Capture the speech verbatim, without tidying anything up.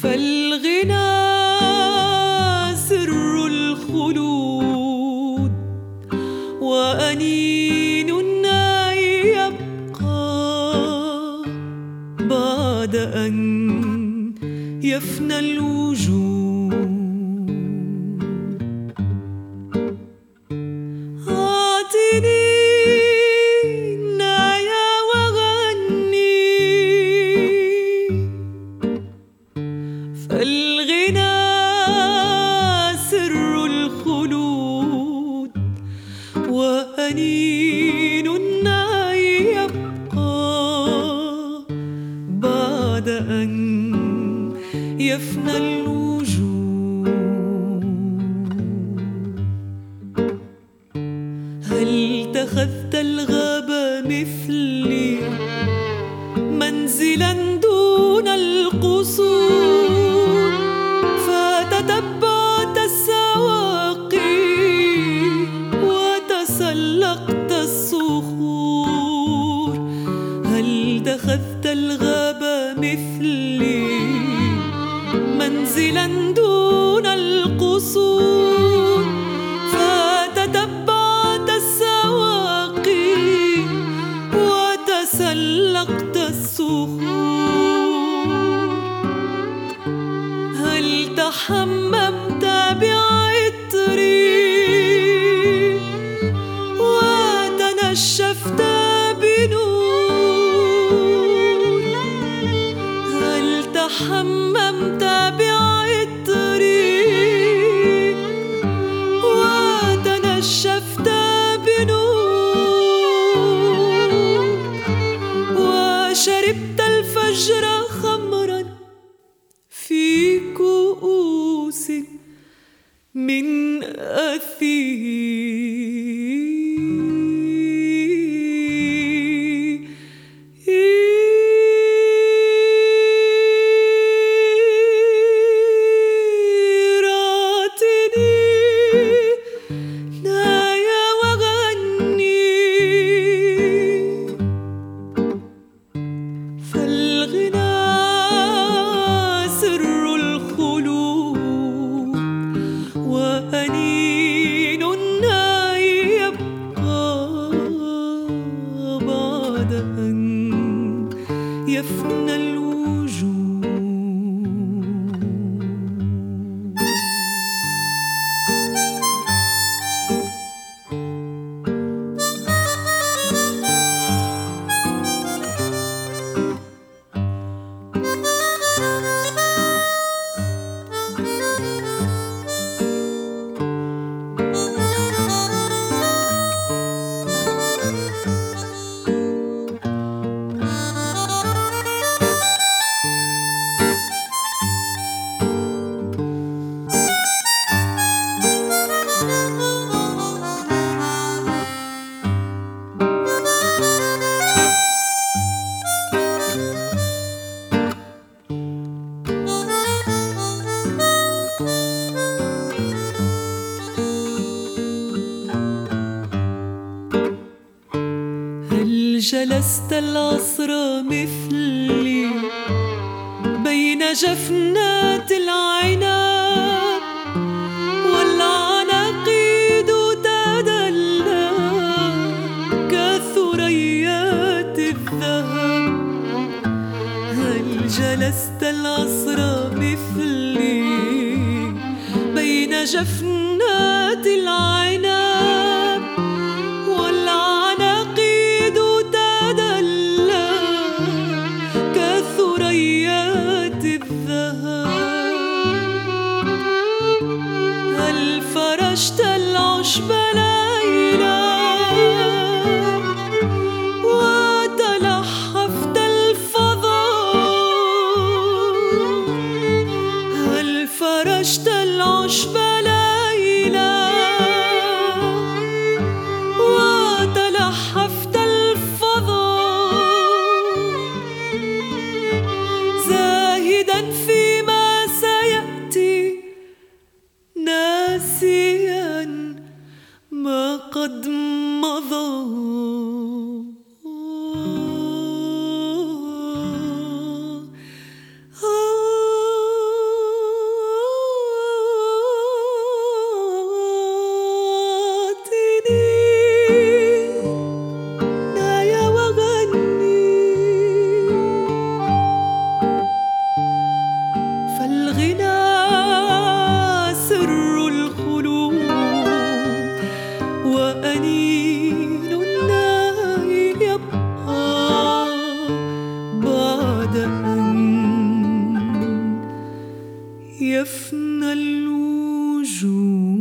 فالغنى سر الخلود وأنين يبقى بعد أن يفنى الوجود. أعطني النايا وغني فالغنى سر الخلود وأنين يبقى بعد أن يفنى الوجود. هل اتخذت الغابة مثلي منزلا دون القصور فتتبعت السواقي وتسلقت الصخور؟ هل اتخذت الغابة مثلي منزلا دون القصور فتتبعت السواقي وتسلقت الصخور؟ هل تحممت بعطري وتنشفت بنور؟ هل تحممت بعطري وتنشفت بنور وشربت الفجر خمرا في كؤوس من أثيراتني نايا وغني فالغنى سر الخلود وأنين يبقى بعد أن يفنى الوجود. هل جلست العصر مثلي بين جفنات العنب والعناقيد تدلى كثريات الذهب؟ هل جلست العصر مثلي بين جفنات العنب والعناقيد تدلى كثريات الذهب؟ هل فرشت العشب ليلا وتلحفت الفضاء؟ هل فرشت العشب ليلا وتلحفت الفضاء زاهدا فيما سيأتي ناسيا ما قد مضى؟ يفنى الوجود.